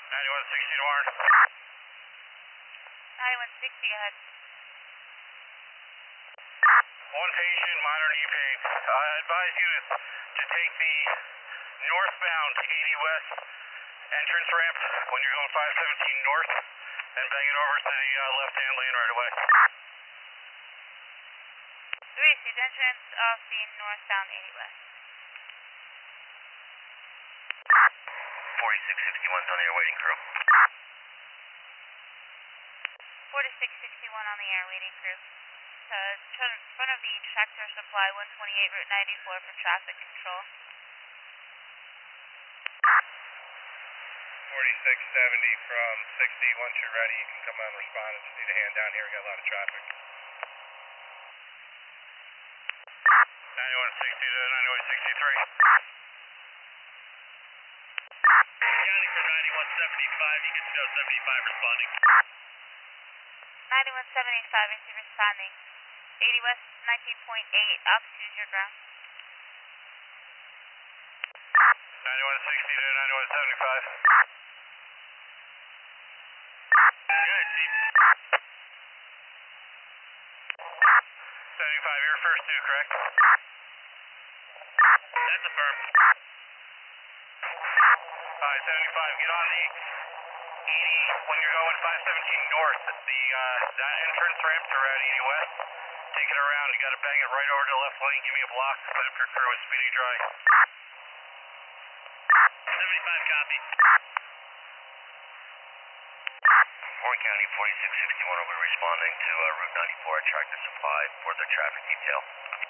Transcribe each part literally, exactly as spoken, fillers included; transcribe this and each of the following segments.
ninety-one sixty to Warren. ninety-one sixty, go ahead. One patient, minor knee pain. I advise units to take the northbound eighty west entrance ramp when you're going five seventeen north and bang it over to the uh, left-hand lane right away. three six, entrance of the northbound eighty west. forty-six sixty-one's on the air waiting crew. forty-six sixty-one on the air waiting crew. Uh, in front of the tractor supply one twenty-eight Route ninety-four for traffic control. forty-six seventy from sixty. Once you're ready, you can come on and respond. I just need a hand down here. We got a lot of traffic. ninety-one sixty to ninety-one sixty-three. Counting for ninety-one seventy-five. You can show seventy-five responding. ninety-one seventy-five is responding. eighty west nineteen point eight, altitude your ground. ninety-one sixty to ninety-one seventy-five. Good, Chief. seventy-five, you're first too, correct? That's affirmed. Alright, seventy-five, get on the eighty when you're going five seventeen north. The uh, that entrance ramp to Route eighty west. Take it around, you gotta bang it right over to the left lane, give me a block, set up your crew with speedy dry. seventy-five, copy. Warren County, forty-six sixty-one will be responding to uh, Route ninety-four at Tractor Supply for the traffic detail.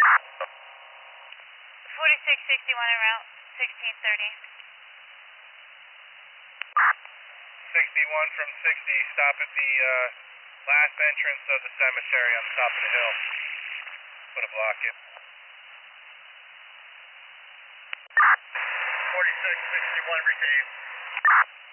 forty-six sixty-one en route, sixteen thirty. sixty-one from sixty, stop at the uh, last entrance of the cemetery on the top of the hill. Put a block in. forty-six sixty-one received.